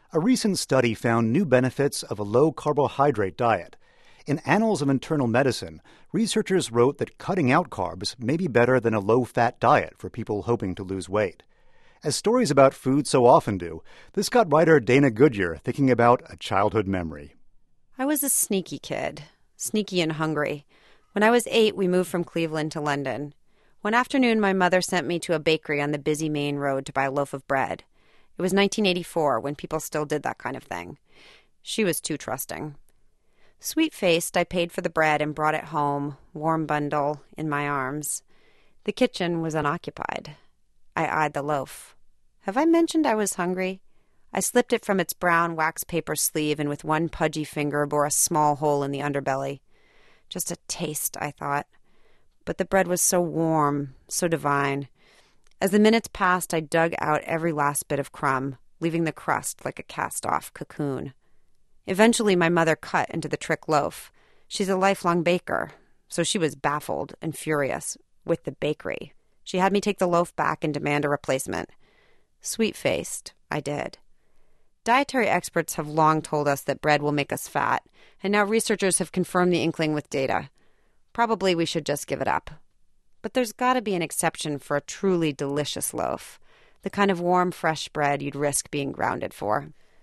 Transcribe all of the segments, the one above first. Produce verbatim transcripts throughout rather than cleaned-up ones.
A recent study found new benefits of a low-carbohydrate diet. In Annals of Internal Medicine, researchers wrote that cutting out carbs may be better than a low-fat diet for people hoping to lose weight. As stories about food so often do, this got writer Dana Goodyear thinking about a childhood memory. I was a sneaky kid, sneaky and hungry. When I was eight, we moved from Cleveland to London. One afternoon, my mother sent me to a bakery on the busy main road to buy a loaf of bread. It was nineteen eighty-four, when people still did that kind of thing. She was too trusting. Sweet-faced, I paid for the bread and brought it home, warm bundle, in my arms. The kitchen was unoccupied. I eyed the loaf. Have I mentioned I was hungry? I slipped it from its brown wax paper sleeve and with one pudgy finger bore a small hole in the underbelly. Just a taste, I thought. But the bread was so warm, so divine. As the minutes passed, I dug out every last bit of crumb, leaving the crust like a cast-off cocoon. Eventually, my mother cut into the trick loaf. She's a lifelong baker, so she was baffled and furious with the bakery. She had me take the loaf back and demand a replacement. Sweet-faced, I did. Dietary experts have long told us that bread will make us fat, and now researchers have confirmed the inkling with data. Probably we should just give it up. But there's got to be an exception for a truly delicious loaf, the kind of warm, fresh bread you'd risk being grounded for.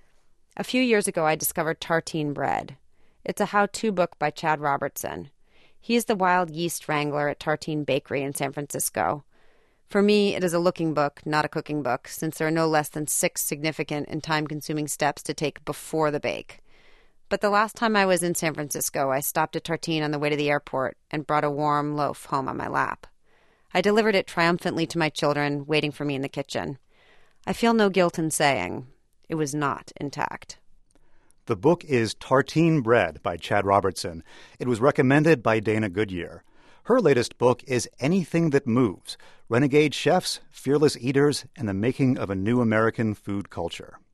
A few years ago, I discovered Tartine bread. It's a how-to book by Chad Robertson. He is the wild yeast wrangler at Tartine Bakery in San Francisco. For me, it is a looking book, not a cooking book, since there are no less than six significant and time-consuming steps to take before the bake. But the last time I was in San Francisco, I stopped at Tartine on the way to the airport and brought a warm loaf home on my lap. I delivered it triumphantly to my children, waiting for me in the kitchen. I feel no guilt in saying it was not intact. The book is Tartine Bread by Chad Robertson. It was recommended by Dana Goodyear. Her latest book is Anything That Moves: Renegade Chefs, Fearless Eaters, and the Making of a New American Food Culture.